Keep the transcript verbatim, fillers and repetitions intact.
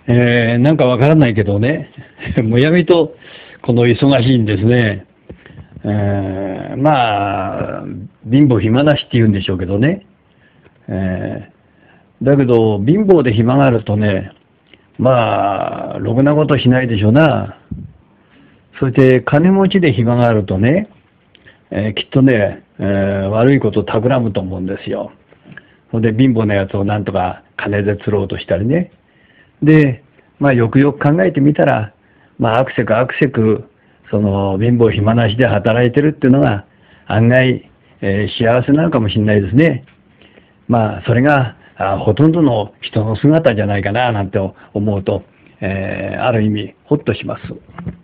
えー、なんかわからないけどね、むやみとこの忙しいんですね。えー、まあ、貧乏暇なしって言うんでしょうけどね。えー、だけど、貧乏で暇があるとね、まあ、ろくなことしないでしょうな。そして金持ちで暇があるとね、えーきっとね、えー悪いことを企むと思うんですよ。ほんで貧乏なやつをなんとか金で釣ろうとしたりね。で、まあよくよく考えてみたら、まあアクセクアクセク、その貧乏暇なしで働いてるっていうのが案外、えー幸せなのかもしれないですね。まあそれがあほとんどの人の姿じゃないかななんて思うと、えーある意味ほっとします。